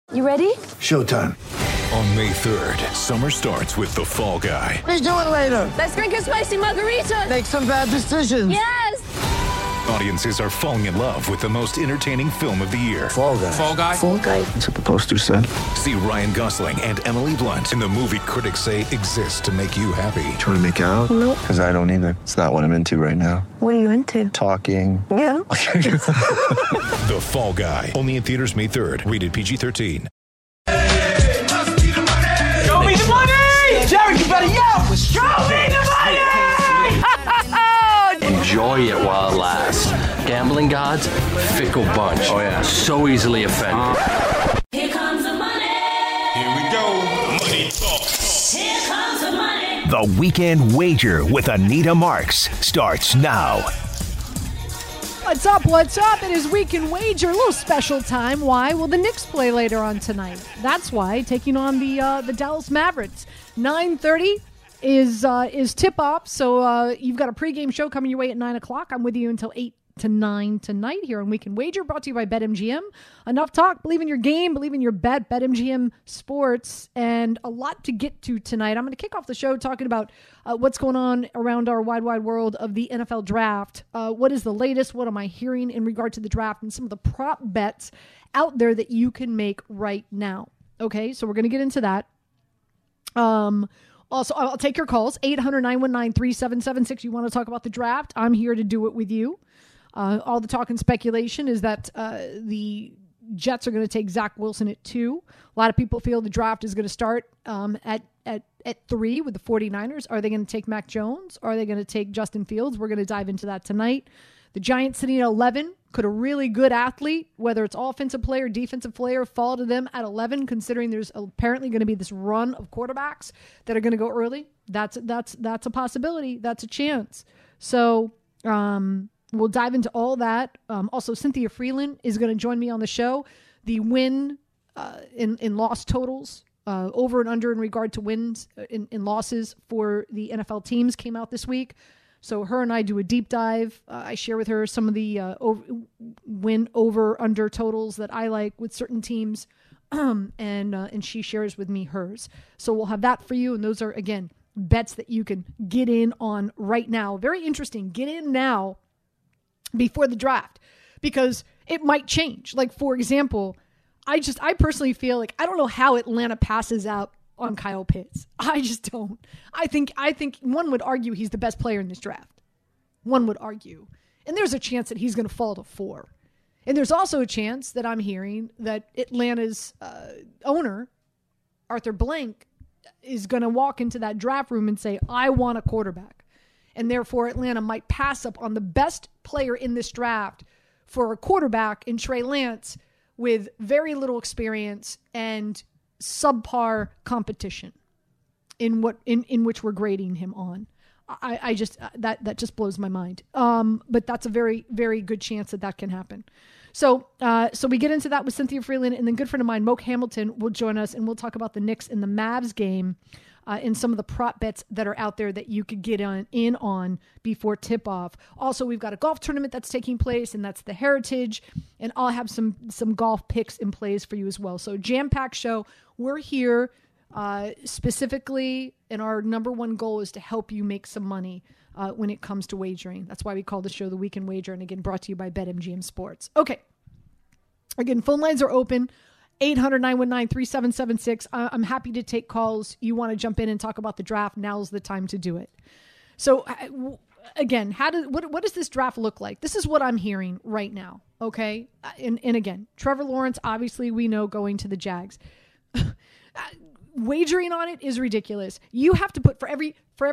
You ready? Showtime. On May 3rd, summer starts with The Fall Guy. Let's do it later. Let's drink a spicy margarita. Make some bad decisions. Yes! Audiences are falling in love with the most entertaining film of the year. Fall Guy. Fall Guy? Fall guy. That's what the poster said. See Ryan Gosling and Emily Blunt in the movie critics say exists to make you happy. Trying to make it out? Nope. Because I don't either. It's not what I'm into right now. What are you into? Talking. Yeah. The Fall Guy. Only in theaters May 3rd. Rated PG-13. Show me the money! Jerry, you better yell! Show me the money! Enjoy it while it lasts. Gambling gods, fickle bunch. Oh, yeah. So easily offended. Here comes the money. Here we go. Money talk. Here comes the money. The Weekend Wager with Anita Marks starts now. What's up? What's up? It is Weekend Wager. A little special time. Why? Well, the Knicks play later on tonight. That's why. Taking on the Dallas Mavericks. 9:30 is tip-off. So you've got a pregame show coming your way at 9 o'clock. I'm with you until 8 to 9 tonight here on Weekend Wager, brought to you by BetMGM. Enough talk. Believe in your game. Believe in your bet. BetMGM Sports. And a lot to get to tonight. I'm going to kick off the show talking about what's going on around our wide world of the NFL draft. What is the latest? What am I hearing in regard to the draft and some of the prop bets out there that you can make right now? Okay, so we're going to get into that. Also, I'll take your calls. 800-919-3776. You want to talk about the draft? I'm here to do it with you. All the talk and speculation is that the Jets are going to take Zach Wilson at 2. A lot of people feel the draft is going to start at 3 with the 49ers. Are they going to take Mac Jones? Are they going to take Justin Fields? We're going to dive into that tonight. The Giants sitting at 11. Could a really good athlete, whether it's offensive player, defensive player, fall to them at 11, considering there's apparently going to be this run of quarterbacks that are going to go early? That's a possibility. That's a chance. So we'll dive into all that. Also, Cynthia Freeland is going to join me on the show. The win in loss totals, over and under in regard to wins in losses for the NFL teams came out this week. So her and I do a deep dive. I share with her some of the win over under totals that I like with certain teams, and she shares with me hers. So we'll have that for you, and those are, again, bets that you can get in on right now. Very interesting. Get in now before the draft, because it might change. Like, for example, I personally feel like I don't know how Atlanta passes out on Kyle Pitts. I just don't. I think one would argue he's the best player in this draft. One would argue. And there's a chance that he's going to fall to 4. And there's also a chance that I'm hearing that Atlanta's owner, Arthur Blank, is going to walk into that draft room and say, I want a quarterback. And therefore Atlanta might pass up on the best player in this draft for a quarterback in Trey Lance with very little experience and subpar competition in which we're grading him on. I just that just blows my mind. But that's a very, very good chance that can happen. So we get into that with Cynthia Freeland, and then good friend of mine, Moke Hamilton, will join us, and we'll talk about the Knicks and the Mavs game, and some of the prop bets that are out there that you could get in on before tip-off. Also, we've got a golf tournament that's taking place, and that's the Heritage, and I'll have some golf picks in place for you as well. So jam-packed show. We're here specifically, and our number one goal is to help you make some money when it comes to wagering. That's why we call the show The Weekend Wager, and again, brought to you by BetMGM Sports. Okay. Again, phone lines are open. 800-919-3776. I'm happy to take calls. You want to jump in and talk about the draft, now's the time to do it. So, again, what does this draft look like? This is what I'm hearing right now, okay? And again, Trevor Lawrence, obviously, we know, going to the Jags. Wagering on it is ridiculous. You have to put, for every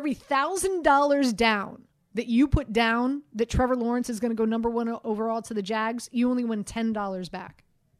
$1,000 down that you put down that Trevor Lawrence is going to go number 1 overall to the Jags, you only win $10 back.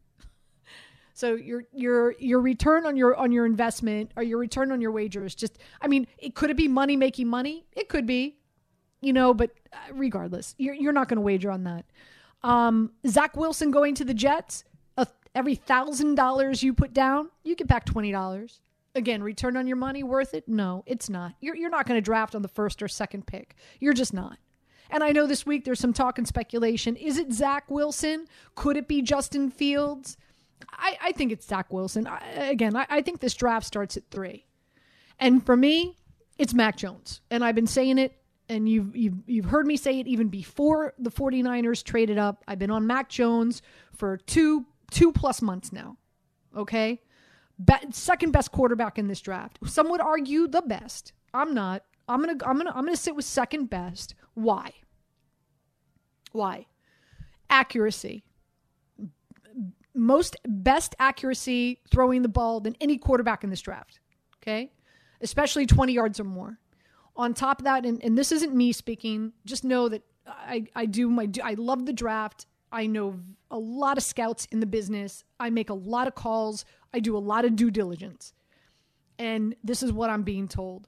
So your return on your investment, or your return on your wager, is just, I mean, could it be money making money? It could be, but regardless, you're not going to wager on that. Zach Wilson going to the Jets, every $1,000 you put down, you get back $20. Again, return on your money, worth it? No, it's not. You're not going to draft on the first or second pick. You're just not. And I know this week there's some talk and speculation. Is it Zach Wilson? Could it be Justin Fields? I think it's Zach Wilson. I think this draft starts at 3. And for me, it's Mac Jones. And I've been saying it, and you've heard me say it even before the 49ers traded up. I've been on Mac Jones for two plus months now. Okay? Second best quarterback in this draft. Some would argue the best. I'm not. I'm gonna sit with second best. Why? Accuracy. Best accuracy throwing the ball than any quarterback in this draft. Okay? Especially 20 yards or more. On top of that, and this isn't me speaking, just know that I love the draft. I know a lot of scouts in the business. I make a lot of calls. I do a lot of due diligence. And this is what I'm being told.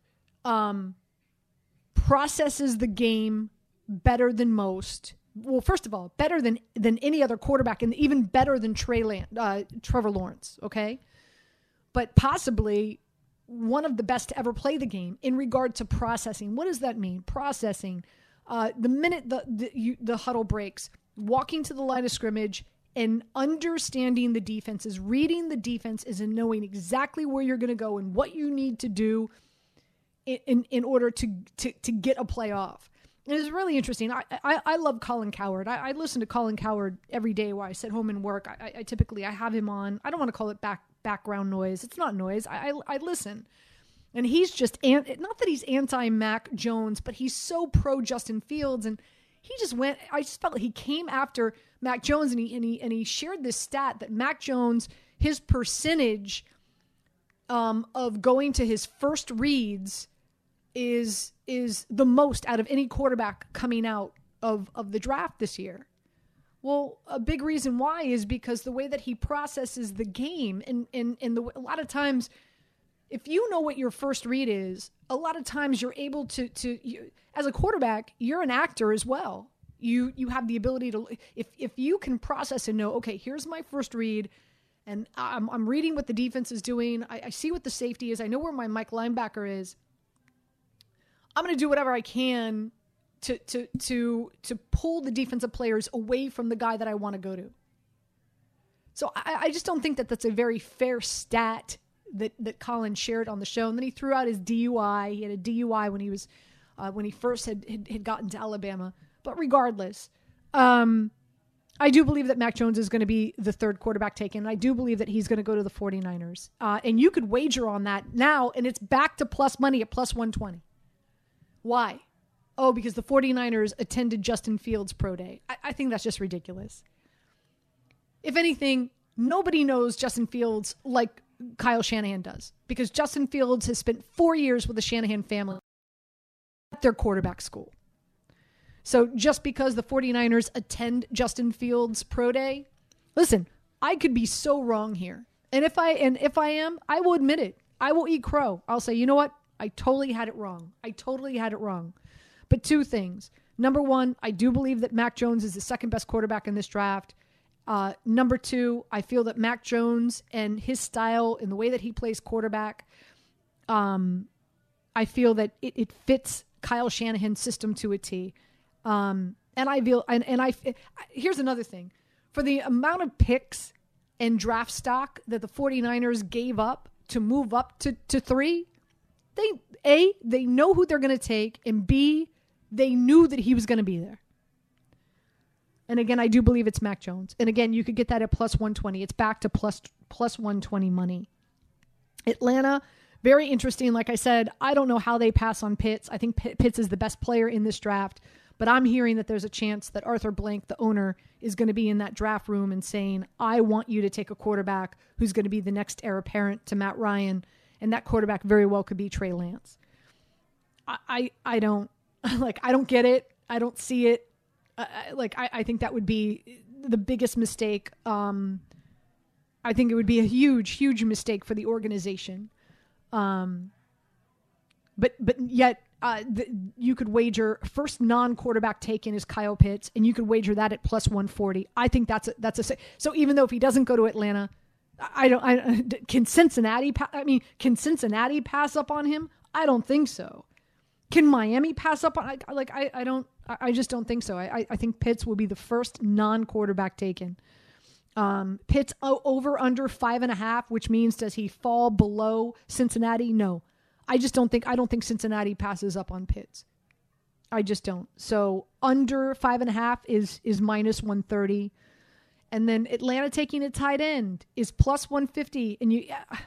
Processes the game better than most. Well, first of all, better than any other quarterback, and even better than Trevor Lawrence, okay? But possibly one of the best to ever play the game in regard to processing. What does that mean? Processing. The minute the huddle breaks, walking to the line of scrimmage and understanding the defenses, reading the defenses and knowing exactly where you're going to go and what you need to do in order to get a play off. And it's really interesting. I love Colin Cowherd. I listen to Colin Cowherd every day while I sit home and work. I typically have him on. I don't want to call it background noise. It's not noise. I listen. And he's just, not that he's anti-Mac Jones, but he's so pro Justin Fields. And he just went, I just felt like he came after Mac Jones, and he shared this stat that Mac Jones, his percentage of going to his first reads is the most out of any quarterback coming out of the draft this year. Well, a big reason why is because the way that he processes the game, and a lot of times, if you know what your first read is, a lot of times you're able to as a quarterback, you're an actor as well. You have the ability to, if you can process and know, okay, here's my first read, and I'm reading what the defense is doing. I see what the safety is. I know where my Mike linebacker is. I'm going to do whatever I can to pull the defensive players away from the guy that I want to go to. So I just don't think that that's a very fair stat that Colin shared on the show. And then he threw out his DUI. He had a DUI when he was when he first had gotten to Alabama. But regardless, I do believe that Mac Jones is going to be the third quarterback taken. I do believe that he's going to go to the 49ers. And you could wager on that now, and it's back to plus money at plus 120. Why? Oh, because the 49ers attended Justin Fields' pro day. I think that's just ridiculous. If anything, nobody knows Justin Fields like Kyle Shanahan does, because Justin Fields has spent 4 years with the Shanahan family at their quarterback school. So just because the 49ers attend Justin Fields' pro day, listen, I could be so wrong here. And if I am, I will admit it. I will eat crow. I'll say, you know what? I totally had it wrong. But two things. Number one, I do believe that Mac Jones is the second best quarterback in this draft. Number two, I feel that Mac Jones and his style and the way that he plays quarterback, I feel that it fits Kyle Shanahan's system to a T. And I feel, here's another thing. For the amount of picks and draft stock that the 49ers gave up to move up to 3, they know who they're going to take, and B, they knew that he was going to be there. And again, I do believe it's Mac Jones. And again, you could get that at plus 120. It's back to plus 120 money. Atlanta, very interesting. Like I said, I don't know how they pass on Pitts. I think Pitts is the best player in this draft. But I'm hearing that there's a chance that Arthur Blank, the owner, is going to be in that draft room and saying, I want you to take a quarterback who's going to be the next heir apparent to Matt Ryan. And that quarterback very well could be Trey Lance. I don't get it. I don't see it. I think that would be the biggest mistake. I think it would be a huge mistake for the organization. But yet you could wager first non-quarterback taken is Kyle Pitts, and you could wager that at plus 140. I think that's a so even though if he doesn't go to Atlanta, can Cincinnati pass up on him? I don't think so. Can Miami pass up on? I just don't think so. I think Pitts will be the first non-quarterback taken. Pitts over under 5.5, which means does he fall below Cincinnati? No. I don't think Cincinnati passes up on Pitts. I just don't. So under 5.5 is minus 130. And then Atlanta taking a tight end is plus 150. And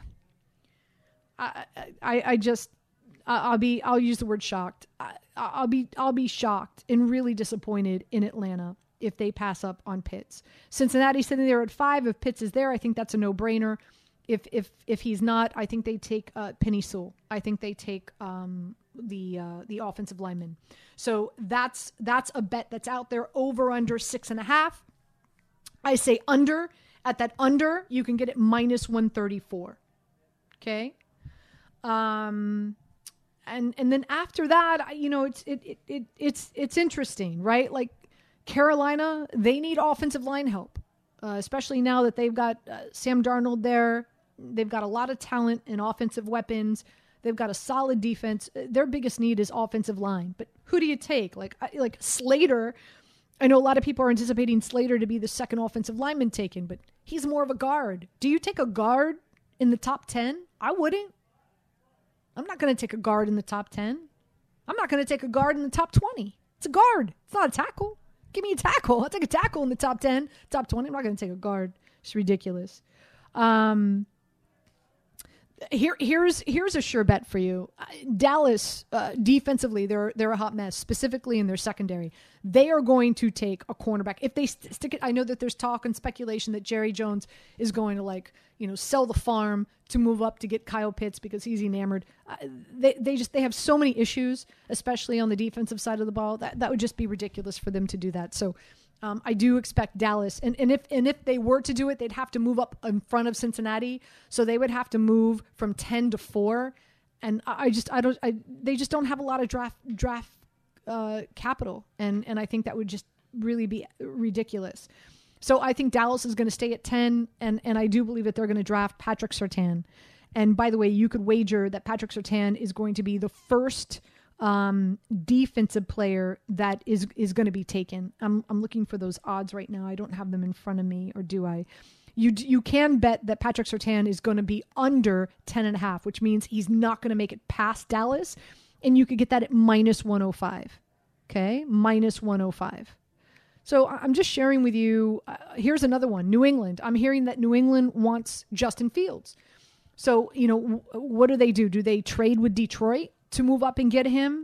I'll use the word shocked. I'll be shocked and really disappointed in Atlanta if they pass up on Pitts. Cincinnati sitting there at 5. If Pitts is there, I think that's a no-brainer. If he's not, I think they take Penny Sewell. I think they take the offensive lineman. So that's a bet that's out there, over under 6.5. I say under. At that under, you can get it minus 134. Okay. And then after that, it's interesting, right? Like Carolina, they need offensive line help, especially now that they've got Sam Darnold there. They've got a lot of talent and offensive weapons. They've got a solid defense. Their biggest need is offensive line. But who do you take? Like Slater. I know a lot of people are anticipating Slater to be the second offensive lineman taken, but he's more of a guard. Do you take a guard in the top 10? I wouldn't. I'm not going to take a guard in the top 10. I'm not going to take a guard in the top 20. It's a guard. It's not a tackle. Give me a tackle. I'll take a tackle in the top 10, top 20. I'm not going to take a guard. It's ridiculous. Here's a sure bet for you. Dallas, defensively, they're a hot mess, specifically in their secondary. They are going to take a cornerback. If they stick it, I know that there's talk and speculation that Jerry Jones is going to sell the farm to move up to get Kyle Pitts because he's enamored. They have so many issues, especially on the defensive side of the ball. That would just be ridiculous for them to do that. So I do expect Dallas, and if they were to do it, they'd have to move up in front of Cincinnati. So they would have to move from 10 to 4, and they just don't have a lot of draft capital, and I think that would just really be ridiculous. So I think Dallas is going to stay at 10, and I do believe that they're going to draft Patrick Surtain. And by the way, you could wager that Patrick Surtain is going to be the first defensive player that is going to be taken. I'm looking for those odds right now. I don't have them in front of me, or do I? You can bet that Patrick Surtain is going to be under 10.5, which means he's not going to make it past Dallas, and you could get that at minus 105. Okay, minus 105. So I'm just sharing with you. Here's another one. New England. I'm hearing that New England wants Justin Fields. So what do? Do they trade with Detroit to move up and get him?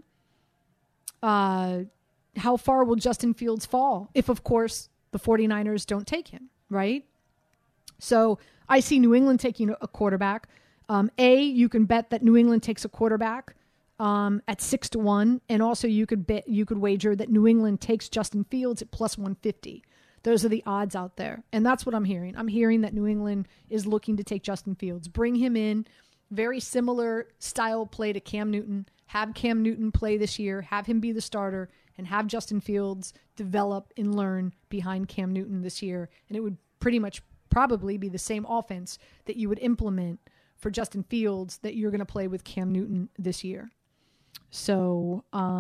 How far will Justin Fields fall if, of course, the 49ers don't take him, right? So I see New England taking a quarterback. You can bet that New England takes a quarterback at 6-1, and also you could wager that New England takes Justin Fields at plus 150. Those are the odds out there, and that's what I'm hearing. I'm hearing that New England is looking to take Justin Fields, bring him in. Very similar style play to Cam Newton. Have Cam Newton play this year, have him be the starter, and have Justin Fields develop and learn behind Cam Newton this year. And it would pretty much probably be the same offense that you would implement for Justin Fields that you're going to play with Cam Newton this year. So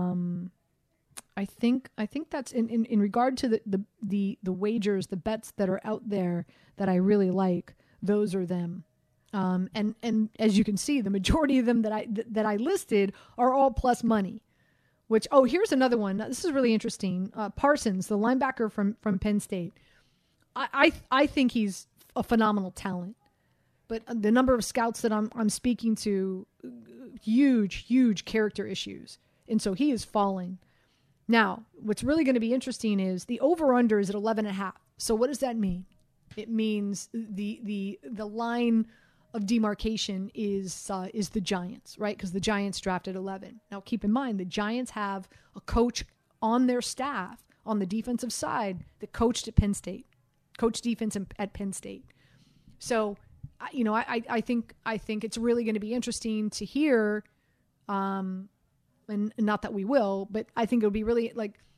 I think that's in regard to the wagers, the bets that are out there that I really like. Those are them. And as you can see, the majority of them that I listed are all plus money. Which, here's another one. This is really interesting. Parsons, the linebacker from Penn State. I think he's a phenomenal talent, but the number of scouts that I'm speaking to, huge character issues, and so he is falling. Now, what's really going to be interesting is the over/under is at 11.5. So what does that mean? It means the line of demarcation is the Giants, right? Because the Giants drafted 11. Now, keep in mind, the Giants have a coach on their staff on the defensive side that coached at Penn State, coached defense at Penn State. So, I think it's really going to be interesting to hear, and not that we will, but I think it'll be really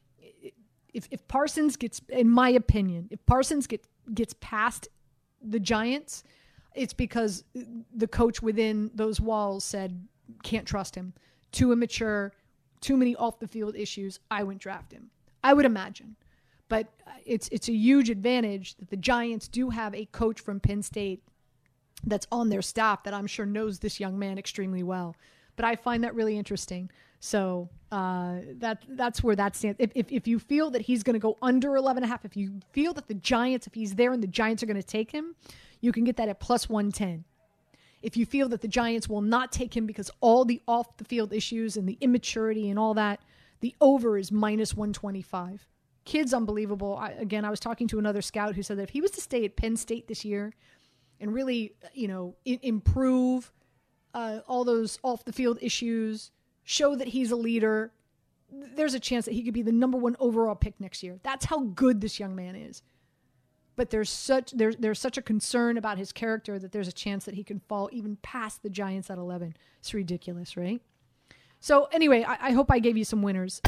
if Parsons gets, in my opinion, if Parsons gets past the Giants, it's because the coach within those walls said, can't trust him. Too immature, too many off-the-field issues. I wouldn't draft him. I would imagine. But it's a huge advantage that the Giants do have a coach from Penn State that's on their staff that I'm sure knows this young man extremely well. But I find that really interesting. So that's where that stands. If you feel that he's going to go under 11.5, if you feel that the Giants, if he's there and the Giants are going to take him, you can get that at plus 110. If you feel that the Giants will not take him because all the off-the-field issues and the immaturity and all that, the over is minus 125. Kid's unbelievable. I was talking to another scout who said that if he was to stay at Penn State this year and really, improve all those off-the-field issues, show that he's a leader, there's a chance that he could be the number 1 overall pick next year. That's how good this young man is. But there's such a concern about his character that there's a chance that he can fall even past the Giants at 11. It's ridiculous, right? So anyway, I hope I gave you some winners.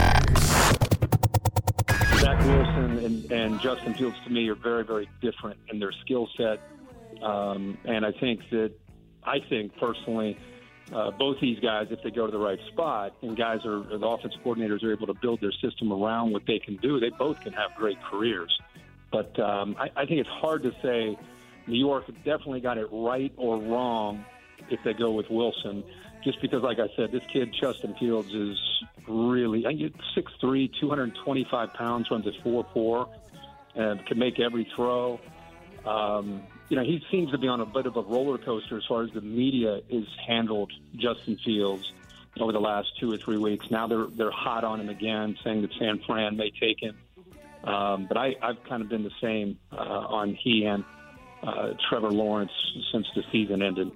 Zach Wilson and Justin Fields, to me, are very, very different in their skill set. And I think personally, both these guys, if they go to the right spot and the offensive coordinators are able to build their system around what they can do, they both can have great careers. But I think it's hard to say New York definitely got it right or wrong if they go with Wilson, just because, like I said, this kid, Justin Fields, is really 6'3", 225 pounds, runs at 4.4, and can make every throw. He seems to be on a bit of a roller coaster as far as the media is handled Justin Fields over the last 2 or 3 weeks. Now they're hot on him again, saying that San Fran may take him. But I've kind of been the same on he and Trevor Lawrence since the season ended.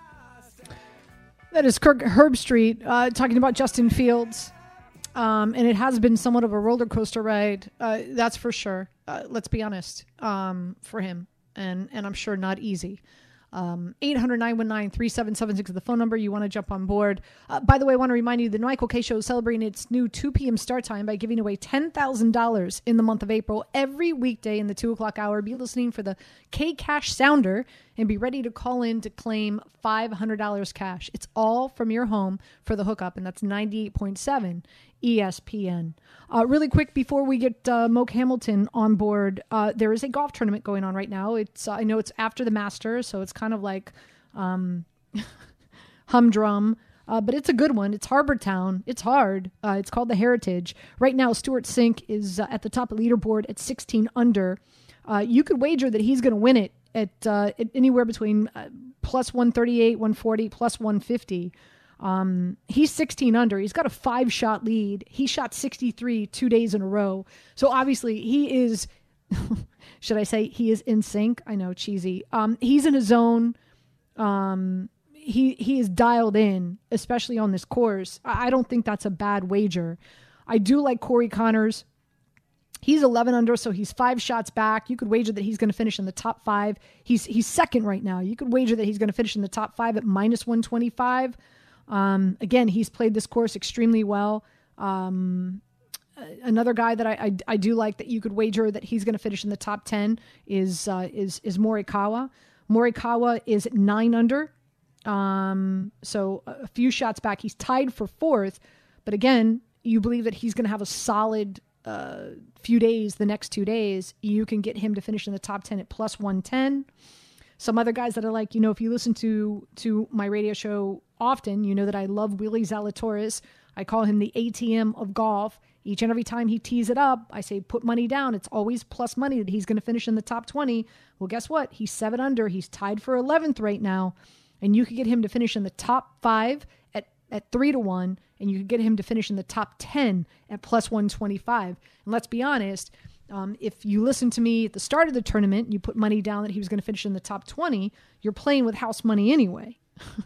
That is Kirk Herbstreit talking about Justin Fields. And it has been somewhat of a roller coaster ride. That's for sure. Let's be honest, for him. And I'm sure not easy. 800-919-3776 is the phone number. You want to jump on board. By the way, I want to remind you the Michael K. Show is celebrating its new 2 p.m. start time by giving away $10,000 in the month of April. Every weekday in the 2 o'clock hour, be listening for the K-Cash Sounder and be ready to call in to claim $500 cash. It's all from your home for the hookup, and that's 98.7 ESPN. Really quick, before we get Moke Hamilton on board, there is a golf tournament going on right now. I know it's after the Masters, so it's kind of like humdrum, but it's a good one. It's Harbor Town. It's hard. It's called the Heritage. Right now, Stuart Sink is at the top of the leaderboard at 16 under. You could wager that he's going to win it at anywhere between plus 138, 140, plus 150. He's 16 under. He's got a 5-shot lead. He shot 63 2 days in a row. So obviously he is, should I say he is in sync? I know, cheesy. He's in his zone. He is dialed in, especially on this course. I don't think that's a bad wager. I do like Corey Connors. He's 11 under, so he's 5 shots back. You could wager that he's going to finish in the top 5. He's second right now. You could wager that he's going to finish in the top 5 at minus 125. Again, he's played this course extremely well. Another guy that I do like that you could wager that he's going to finish in the top 10 is Morikawa. Morikawa is at 9 under. So a few shots back. He's tied for 4th, but again, you believe that he's going to have a solid few days, the next 2 days. You can get him to finish in the top 10 at plus 110. Some other guys that I like, if you listen to my radio show often, you know that I love Willie Zalatoris. I call him the ATM of golf. Each and every time he tees it up, I say, put money down. It's always plus money that he's going to finish in the top 20. Well, guess what? He's 7 under. He's tied for 11th right now. And you could get him to finish in the top 5 at 3-1. And you could get him to finish in the top 10 at plus 125. And let's be honest, if you listen to me at the start of the tournament, you put money down that he was going to finish in the top 20, you're playing with house money anyway.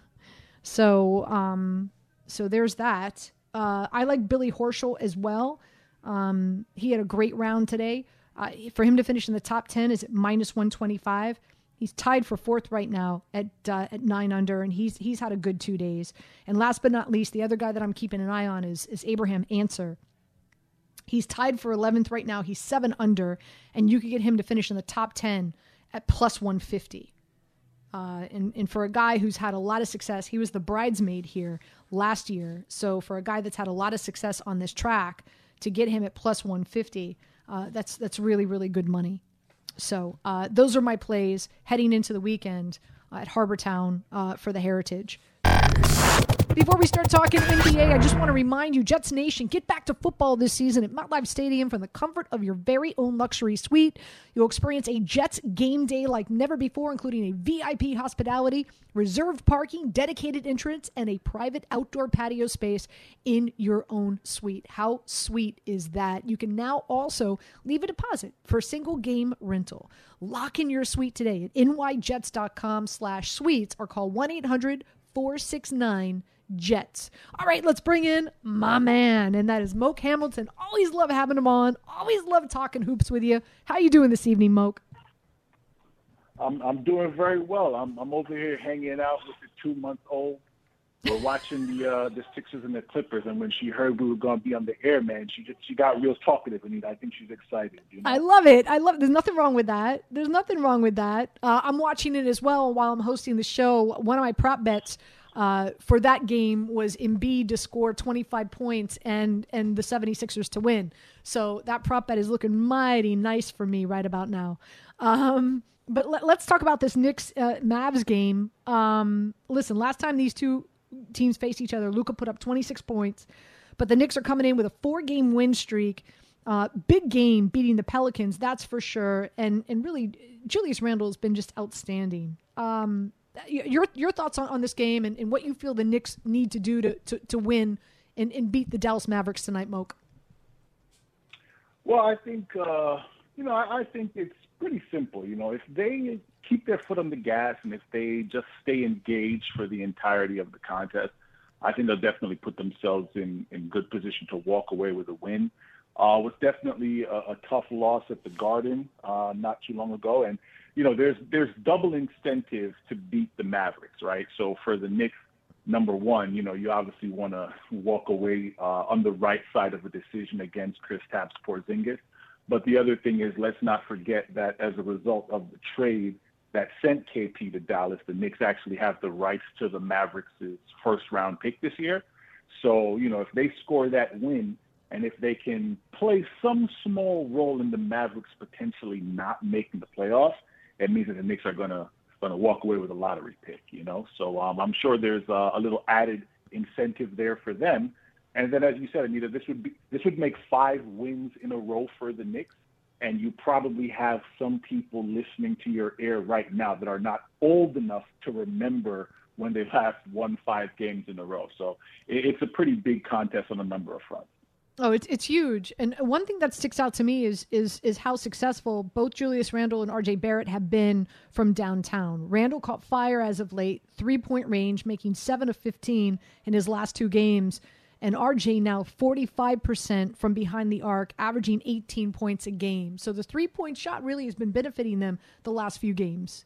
So there's that. I like Billy Horschel as well. He had a great round today. For him to finish in the top 10 is at minus 125. He's tied for 4th right now at 9 under, and he's had a good 2 days. And last but not least, the other guy that I'm keeping an eye on is Abraham Answer. He's tied for 11th right now. He's 7 under, and you could get him to finish in the top 10 at plus 150. And for a guy who's had a lot of success, he was the bridesmaid here last year. So for a guy that's had a lot of success on this track, to get him at plus 150, That's really, really good money. So those are my plays heading into the weekend at Harbor Town for the Heritage. Before we start talking NBA, I just want to remind you, Jets Nation, get back to football this season at MetLife Stadium from the comfort of your very own luxury suite. You'll experience a Jets game day like never before, including a VIP hospitality, reserved parking, dedicated entrance, and a private outdoor patio space in your own suite. How sweet is that? You can now also leave a deposit for a single game rental. Lock in your suite today at nyjets.com/suites or call 1-800-469-JETS. All right, let's bring in my man, and that is Moke Hamilton. Always love having him on. Always love talking hoops with you. How you doing this evening, Moke? I'm doing very well. I'm over here hanging out with the 2-month-old. We're watching the Sixers and the Clippers, and when she heard we were going to be on the air, man, she got real talkative, and I think she's excited. You know? I love it. There's nothing wrong with that. I'm watching it as well while I'm hosting the show. One of my prop bets for that game was Embiid to score 25 points and the 76ers to win. So that prop bet is looking mighty nice for me right about now. But let's talk about this Knicks Mavs game. Listen, last time these two teams faced each other, Luka put up 26 points, but the Knicks are coming in with a 4-game win streak. Big game beating the Pelicans, that's for sure. And really, Julius Randle has been just outstanding. Your thoughts on this game and what you feel the Knicks need to do to win and beat the Dallas Mavericks tonight, Moke? Well, I think I think it's pretty simple. If they keep their foot on the gas and if they just stay engaged for the entirety of the contest, I think they'll definitely put themselves in good position to walk away with a win. It was definitely a tough loss at the Garden not too long ago, and there's double incentive to beat the Mavericks, right? So for the Knicks, number one, you obviously want to walk away on the right side of a decision against Kristaps Porzingis. But the other thing is, let's not forget that as a result of the trade that sent KP to Dallas, the Knicks actually have the rights to the Mavericks' first-round pick this year. So, if they score that win and if they can play some small role in the Mavericks potentially not making the playoffs, it means that the Knicks are going to walk away with a lottery pick, So I'm sure there's a little added incentive there for them. And then, as you said, Anita, this would make 5 wins in a row for the Knicks, and you probably have some people listening to your air right now that are not old enough to remember when they last won 5 games in a row. So it's a pretty big contest on a number of fronts. Oh, it's huge. And one thing that sticks out to me is how successful both Julius Randle and RJ Barrett have been from downtown. Randle caught fire as of late, 3-point range, making 7 of 15 in his last 2 games. And RJ now 45% from behind the arc, averaging 18 points a game. So the 3-point shot really has been benefiting them the last few games.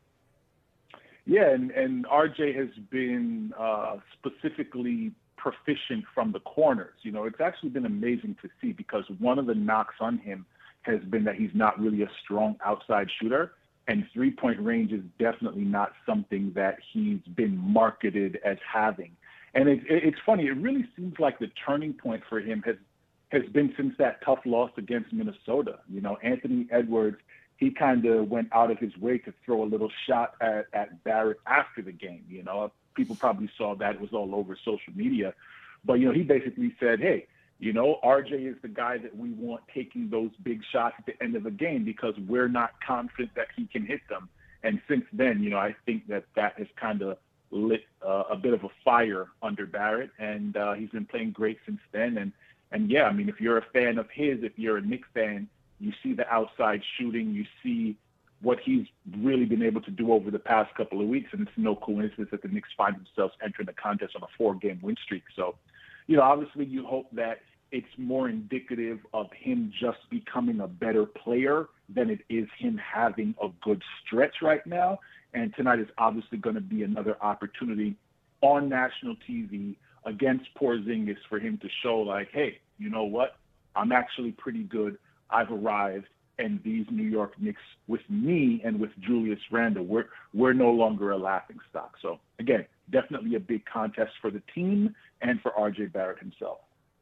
Yeah, and RJ has been specifically proficient from the corners. It's actually been amazing to see because one of the knocks on him has been that he's not really a strong outside shooter. And 3-point range is definitely not something that he's been marketed as having. And it's funny. It really seems like the turning point for him has been since that tough loss against Minnesota. Anthony Edwards, he kind of went out of his way to throw a little shot at Barrett after the game. People probably saw that. It was all over social media. But, he basically said, hey, RJ is the guy that we want taking those big shots at the end of a game because we're not confident that he can hit them. And since then, I think that has kind of lit a bit of a fire under Barrett, and he's been playing great since then. And yeah, I mean, if you're a fan of his, if you're a Knicks fan, you see the outside shooting, you see what he's really been able to do over the past couple of weeks, and it's no coincidence that the Knicks find themselves entering the contest on a 4-game win streak. So, obviously you hope that it's more indicative of him just becoming a better player than it is him having a good stretch right now. And tonight is obviously going to be another opportunity on national TV against Porzingis for him to show like, hey, you know what? I'm actually pretty good. I've arrived. And these New York Knicks with me and with Julius Randle, we're no longer a laughing stock. So, again, definitely a big contest for the team and for RJ Barrett himself.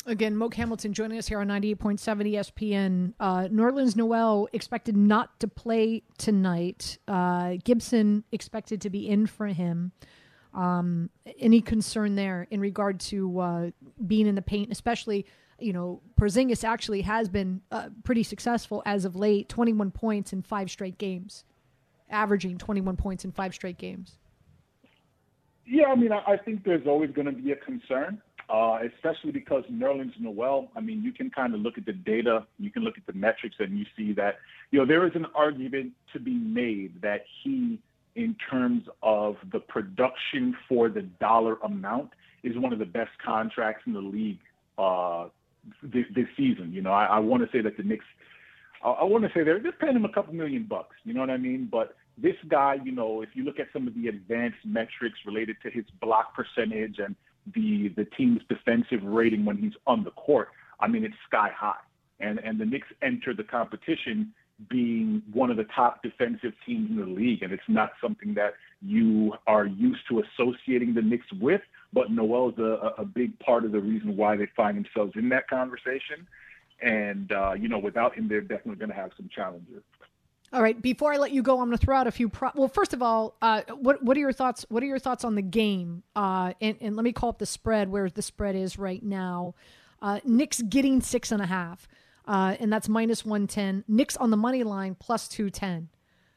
Again, Moke Hamilton joining us here on 98.7 ESPN. Nerlens Noel expected not to play tonight. Gibson expected to be in for him. Any concern there in regard to being in the paint, especially, Porzingis actually has been pretty successful as of late, 21 points in 5 straight games, averaging 21 points in 5 straight games. Yeah, I mean, I think there's always going to be a concern. Especially because Nerlens Noel, I mean, you can kind of look at the data, you can look at the metrics, and you see that, there is an argument to be made that he, in terms of the production for the dollar amount, is one of the best contracts in the league this season. I want to say that the Knicks, they're paying him a couple $1 million, you know what I mean? But this guy, if you look at some of the advanced metrics related to his block percentage and the team's defensive rating when he's on the court, I mean, it's sky high. And the Knicks enter the competition being one of the top defensive teams in the league, and it's not something that you are used to associating the Knicks with, but Noel's a big part of the reason why they find themselves in that conversation. And, without him, they're definitely going to have some challenges. All right. Before I let you go, I'm going to throw out a few. Well, first of all, what are your thoughts? What are your thoughts on the game? And let me call up the spread. Where the spread is right now. Knicks getting 6.5, and that's -110. Knicks on the money line +210.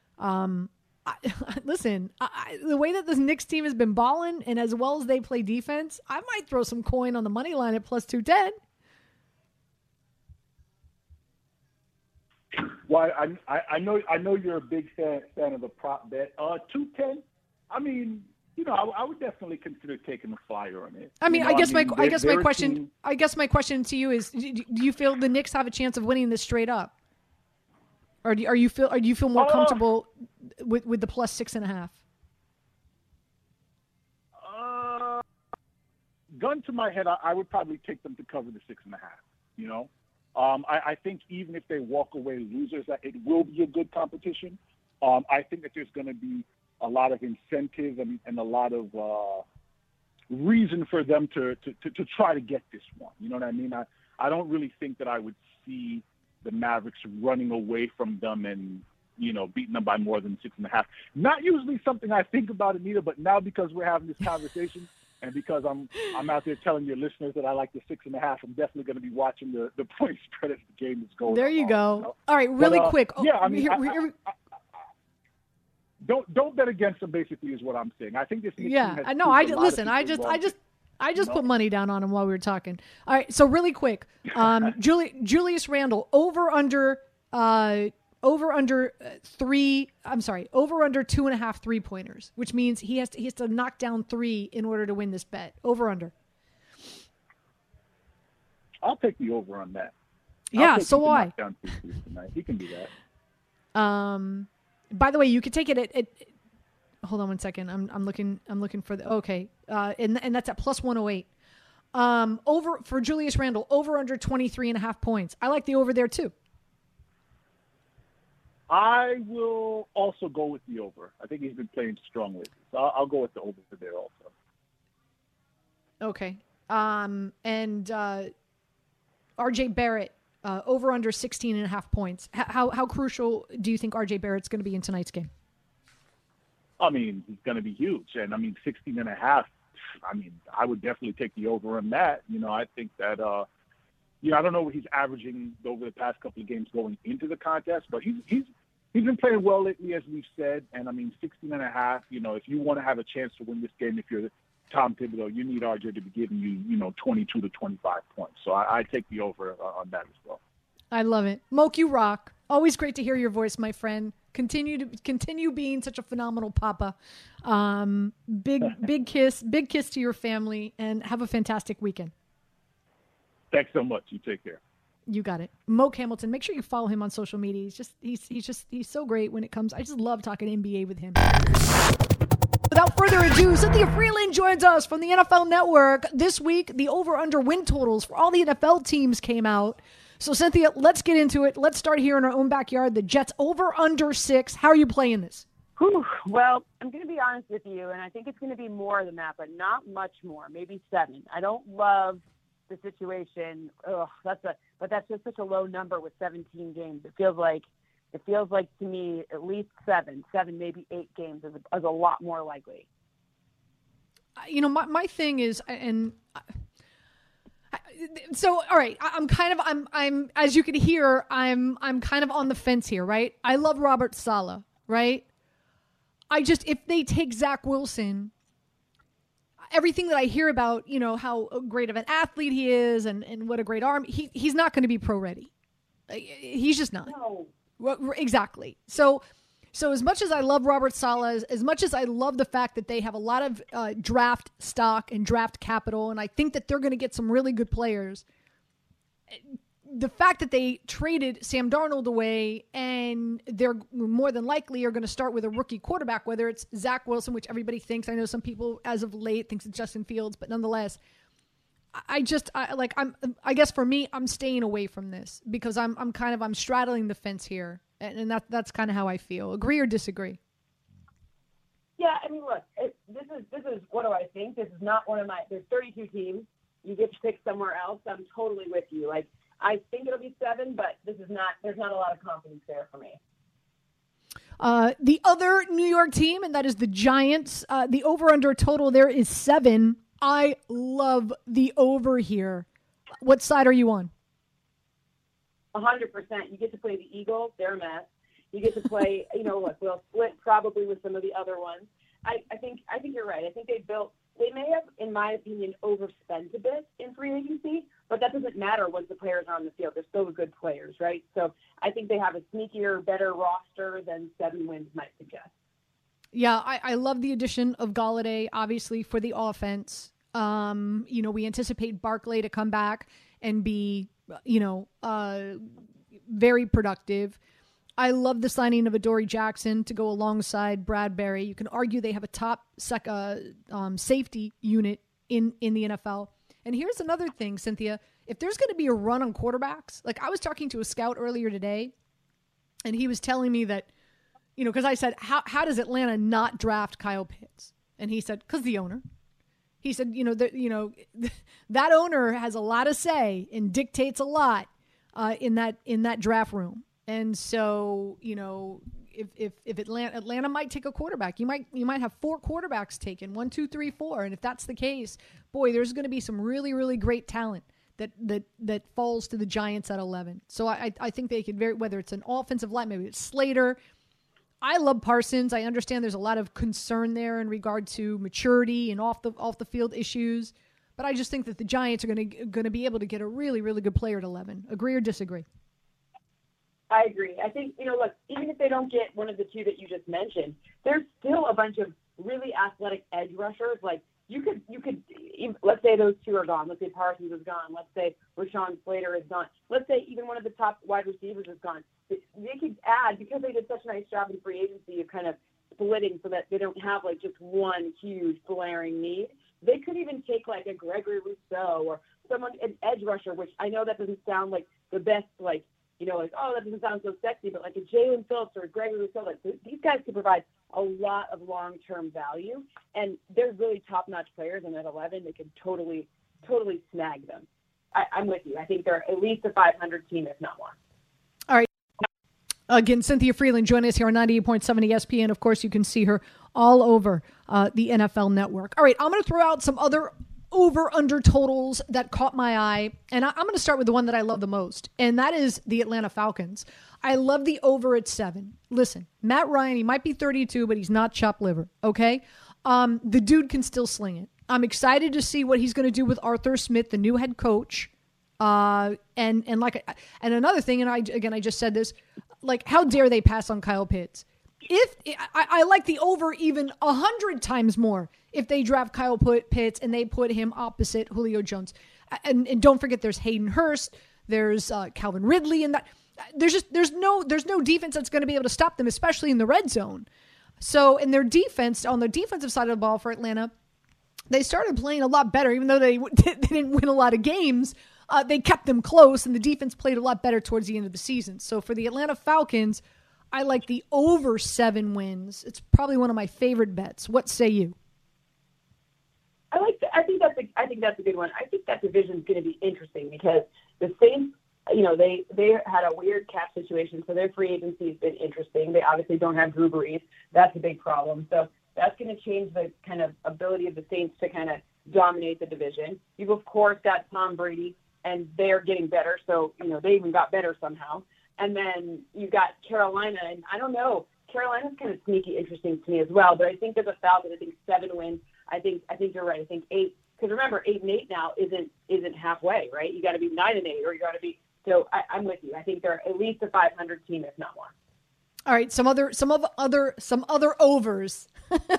Listen, the way that this Knicks team has been balling, and as well as they play defense, I might throw some coin on the money line at +210. Well, I know you're a big fan of the prop bet. 210. I mean, I would definitely consider taking a flyer on it. I mean, I guess my question to you is: do you feel the Knicks have a chance of winning this straight up, or do you feel more comfortable with the +6.5? Gun to my head, I would probably take them to cover the 6.5. I think even if they walk away losers, that it will be a good competition. I think that there's going to be a lot of incentive and a lot of reason for them to try to get this one. You know what I mean? I don't really think that I would see the Mavericks running away from them and, beating them by more than 6.5. Not usually something I think about, Anita, but now because we're having this conversation, and because I'm out there telling your listeners that I like the 6.5, I'm definitely going to be watching the point spread as the game is going. There you go. All right, really quick. Yeah, I mean, don't bet against them. Basically, is what I'm saying. I think this. Yeah, I know. I just put money down on him while we were talking. All right, so really quick, Julius Randle over under 2.5 3-pointers, which means he has to knock down 3 in order to win this bet. Over under. I'll take the over on that. Yeah, so why? He can do that. By the way, you could take it at hold on one second. I'm looking for the okay. And that's at +108. Over for Julius Randle, over under 23.5 points. I like the over there too. I will also go with the over. I think he's been playing strongly. So I'll go with the over there also. Okay. And RJ Barrett, over under 16.5 points. How crucial do you think RJ Barrett's going to be in tonight's game? I mean, he's going to be huge. And, 16.5, I would definitely take the over on that. I think that, I don't know what he's averaging over the past couple of games going into the contest, but he's been playing well lately, as we've said. And, 16.5, if you want to have a chance to win this game, if you're Tom Thibodeau, you need RJ to be giving you, 22 to 25 points. So I take the over on that as well. I love it. Moke, you rock. Always great to hear your voice, my friend. Continue being such a phenomenal papa. Big kiss to your family, and have a fantastic weekend. Thanks so much. You take care. You got it. Moke Hamilton. Make sure you follow him on social media. He's so great when it comes. I just love talking NBA with him. Without further ado, Cynthia Freeland joins us from the NFL Network. This week, the over-under win totals for all the NFL teams came out. So, Cynthia, let's get into it. Let's start here in our own backyard. The Jets over-under 6. How are you playing this? Well, I'm going to be honest with you, and I think it's going to be more than that, but not much more, maybe 7. I don't love the situation. But that's just such a low number with 17 games. It feels like to me at least seven, maybe 8 games is a lot more likely. My thing is, so all right, I'm as you can hear, I'm kind of on the fence here, right? I love Robert Saleh, right? If they take Zach Wilson, everything that I hear about, how great of an athlete he is and what a great arm, he's not going to be pro ready. He's just not. No. Exactly. So as much as I love Robert Saleh, as much as I love the fact that they have a lot of draft stock and draft capital, and I think that they're going to get some really good players, the fact that they traded Sam Darnold away and they're more than likely are going to start with a rookie quarterback, whether it's Zach Wilson, which everybody thinks. I know some people as of late thinks it's Justin Fields, but nonetheless, I guess for me, I'm staying away from this because I'm straddling the fence here, and that's kind of how I feel. Agree or disagree? Yeah, I mean, look, this is what do I think? This is not one of my. There's 32 teams. You get to pick somewhere else. I'm totally with you. Like, I think it'll be 7, but there's not a lot of confidence there for me. The other New York team, and that is the Giants. The over/under total there is 7. I love the over here. What side are you on? 100%. You get to play the Eagles. They're a mess. You get to play, look, we'll split probably with some of the other ones. I think you're right. I think they may have, in my opinion, overspent a bit in free agency, but that doesn't matter once the players are on the field. They're still good players, right? So I think they have a sneakier, better roster than 7 wins might suggest. Yeah, I love the addition of Golladay, obviously, for the offense. We anticipate Barkley to come back and be, very productive. I love the signing of Adoree Jackson to go alongside Bradbury. You can argue they have a top safety unit in the NFL. And here's another thing, Cynthia. If there's going to be a run on quarterbacks, like I was talking to a scout earlier today, and he was telling me that, because I said, how does Atlanta not draft Kyle Pitts? And he said, because the owner. He said, that owner has a lot of say and dictates a lot in that draft room. And so, if Atlanta might take a quarterback, you might have 4 quarterbacks taken, 1, 2, 3, 4. And if that's the case, boy, there's going to be some really, really great talent that falls to the Giants at 11. So I think they could whether it's an offensive line, maybe it's Slater. I love Parsons. I understand there's a lot of concern there in regard to maturity and off the field issues, but I just think that the Giants are going to be able to get a really, really good player at 11. Agree or disagree? I agree. I think, look, even if they don't get one of the 2 that you just mentioned, there's still a bunch of really athletic edge rushers. Like you could, let's say those 2 are gone. Let's say Parsons is gone. Let's say Rashawn Slater is gone. Let's say even one of the top wide receivers is gone. They could add, because they did such a nice job in free agency of kind of splitting so that they don't have like just one huge glaring need. They could even take like a Gregory Rousseau or someone, an edge rusher, which I know that doesn't sound like the best, like, oh, that doesn't sound so sexy, but like a Jalen Phillips or a Gregory Rousseau, like these guys could provide a lot of long-term value, and they're really top-notch players, and at 11, they could totally snag them. I'm with you. I think they're at least a 500 team, if not more. All right. Again, Cynthia Freeland joining us here on 98.7 ESPN. Of course, you can see her all over the NFL Network. All right, I'm going to throw out some other over-under totals that caught my eye, and I'm going to start with the one that I love the most, and that is the Atlanta Falcons. I love the over at 7. Listen, Matt Ryan, he might be 32, but he's not chopped liver, okay? The dude can still sling it. I'm excited to see what he's going to do with Arthur Smith, the new head coach. And another thing, and I just said this, like, how dare they pass on Kyle Pitts? I like the over even 100 times more if they draft Kyle Pitts and they put him opposite Julio Jones. And don't forget, there's Hayden Hurst, there's Calvin Ridley, and that there's no defense that's going to be able to stop them, especially in the red zone. So in their defense, on the defensive side of the ball for Atlanta, they started playing a lot better, even though they didn't win a lot of games. They kept them close, and the defense played a lot better towards the end of the season. So for the Atlanta Falcons, I like the over 7 wins. It's probably one of my favorite bets. What say you? I like I think that's a good one. I think that division is going to be interesting because the Saints, they had a weird cap situation, so their free agency has been interesting. They obviously don't have Drew Brees. That's a big problem. So that's going to change the kind of ability of the Saints to kind of dominate the division. You've, of course, got Tom Brady, and they're getting better. So, they even got better somehow. And then you've got Carolina, and I don't know. Carolina's kind of sneaky interesting to me as well. But I think there's a Falcons. I think 7 wins. I think you're right. I think 8. Because remember, 8-8 now isn't halfway, right? You got to be 9-8, or you got to be. So I'm with you. I think they're at least a 500 team, if not more. All right, some other overs.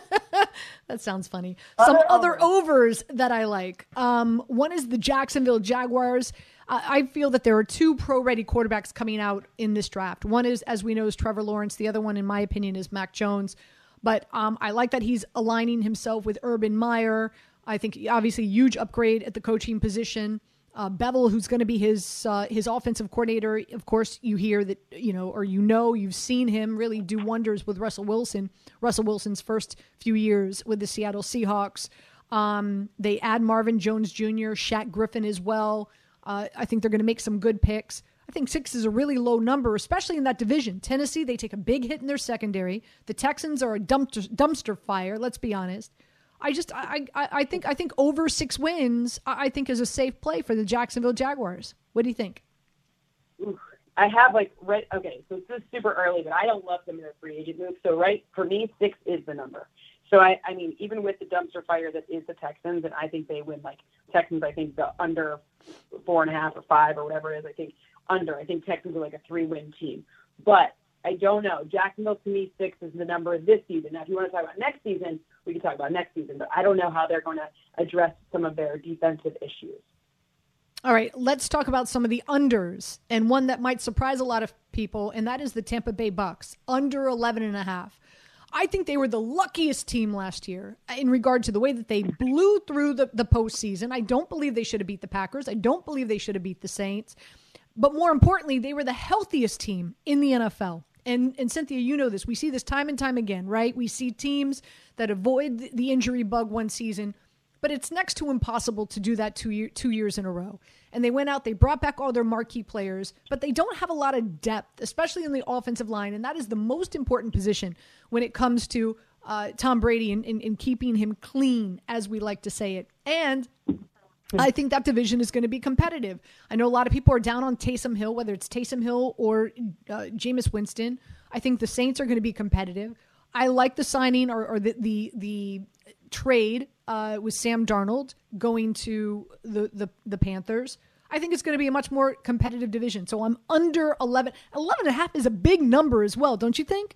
That sounds funny. Some other overs that I like. One is the Jacksonville Jaguars. I feel that there are 2 pro-ready quarterbacks coming out in this draft. One is, as we know, is Trevor Lawrence. The other one, in my opinion, is Mac Jones. But I like that he's aligning himself with Urban Meyer. I think, obviously, huge upgrade at the coaching position. Bevel, who's going to be his offensive coordinator. Of course, you hear that, you've seen him really do wonders with Russell Wilson. Russell Wilson's first few years with the Seattle Seahawks. They add Marvin Jones Jr., Shaq Griffin as well. I think they're going to make some good picks. I think 6 is a really low number, especially in that division. Tennessee, they take a big hit in their secondary. The Texans are a dumpster fire, let's be honest. I think over 6 wins, I think is a safe play for the Jacksonville Jaguars. What do you think? Ooh, I have okay, so this is super early, but I don't love them in their free agent move. So for me, 6 is the number. So I mean, even with the dumpster fire that is the Texans, and I think they win Texans, I think the under 4.5 or 5 or whatever it is, I think Texans are like a 3-win team. But I don't know. Jacksonville, to me, 6 is the number this season. Now, if you want to talk about next season, we can talk about next season, but I don't know how they're going to address some of their defensive issues. All right, let's talk about some of the unders, and one that might surprise a lot of people, and that is the Tampa Bay Bucks, under 11.5. I think they were the luckiest team last year in regard to the way that they blew through the postseason. I don't believe they should have beat the Packers. I don't believe they should have beat the Saints. But more importantly, they were the healthiest team in the NFL. And Cynthia, you know this. We see this time and time again, right? We see teams that avoid the injury bug one season, but it's next to impossible to do that 2 years in a row. And they went out, they brought back all their marquee players, but they don't have a lot of depth, especially in the offensive line. And that is the most important position when it comes to Tom Brady and keeping him clean, as we like to say it. And I think that division is going to be competitive. I know a lot of people are down on Taysom Hill, whether it's Taysom Hill or Jameis Winston. I think the Saints are going to be competitive. I like the signing or the trade with Sam Darnold going to the Panthers. I think it's going to be a much more competitive division. So I'm under 11. 11.5 is a big number as well, don't you think?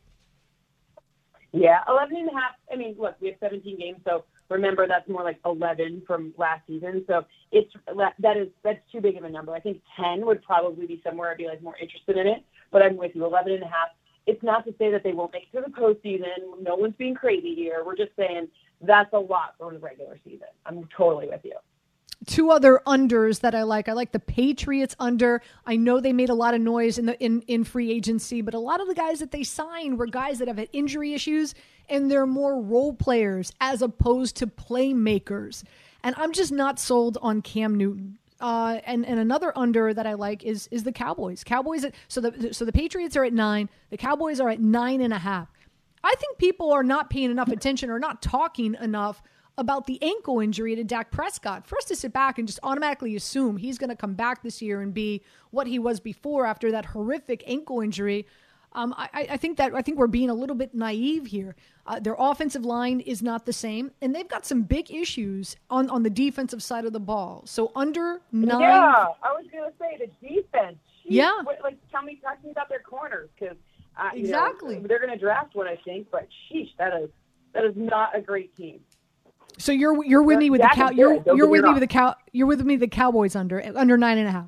Yeah, 11.5. I mean, look, we have 17 games, so remember that's more like 11 from last season. So that's too big of a number. I think 10 would probably be somewhere I'd be more interested in it. But I'm with you, 11.5. It's not to say that they won't make it to the postseason. No one's being crazy here. We're just saying that's a lot for the regular season. I'm totally with you. 2 other unders that I like. I like the Patriots under. I know they made a lot of noise in free agency, but a lot of the guys that they signed were guys that have had injury issues, and they're more role players as opposed to playmakers. And I'm just not sold on Cam Newton. And another under that I like is the Cowboys. So the Patriots are at 9. The Cowboys are at 9.5. I think people are not paying enough attention or not talking enough about the ankle injury to Dak Prescott. For us to sit back and just automatically assume he's going to come back this year and be what he was before after that horrific ankle injury, I think we're being a little bit naive here. Their offensive line is not the same, and they've got some big issues on the defensive side of the ball. So under 9. Yeah, I was going to say the defense. Jeez, yeah. Talk to me about their corners, because exactly they're going to draft one, I think. But sheesh, that is not a great team. So you're with me with you're with me the Cowboys under 9.5.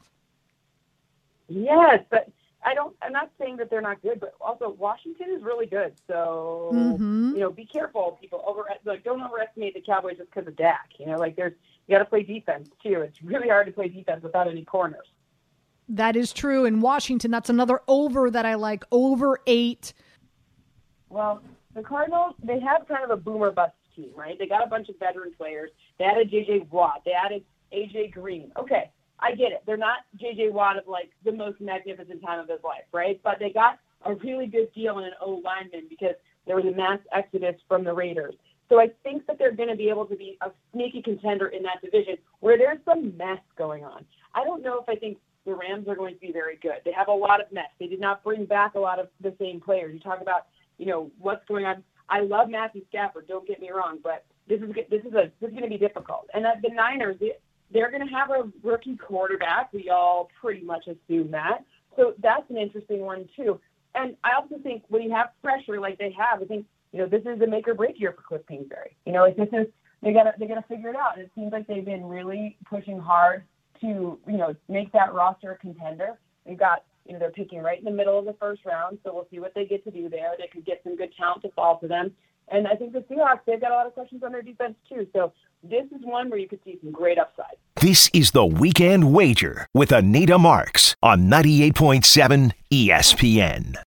Yes, but I'm not saying that they're not good, but also Washington is really good. So be careful, people. Don't overestimate the Cowboys just because of Dak. You got to play defense too. It's really hard to play defense without any corners. That is true. In Washington, that's another over that I like. Over 8. Well, the Cardinals, they have kind of a boomer bust team, right? They got a bunch of veteran players. They added J.J. Watt. They added A.J. Green. Okay, I get it. They're not J.J. Watt of, like, the most magnificent time of his life, right? But they got a really good deal in an O-lineman because there was a mass exodus from the Raiders. So I think that they're going to be able to be a sneaky contender in that division where there's some mess going on. I don't know if I think the Rams are going to be very good. They have a lot of mess. They did not bring back a lot of the same players. You talk about, what's going on. I love Matthew Stafford, don't get me wrong, but this is going to be difficult. And the Niners, they're going to have a rookie quarterback. We all pretty much assume that. So that's an interesting one too. And I also think when you have pressure like they have, I think, this is a make or break year for Cliff Kingsbury. They gotta figure it out. And it seems like they've been really pushing hard to, make that roster a contender. They've got, they're picking right in the middle of the first round, so we'll see what they get to do there. They could get some good talent to fall to them. And I think the Seahawks, they've got a lot of questions on their defense too. So this is one where you could see some great upside. This is the Weekend Wager with Anita Marks on 98.7 ESPN.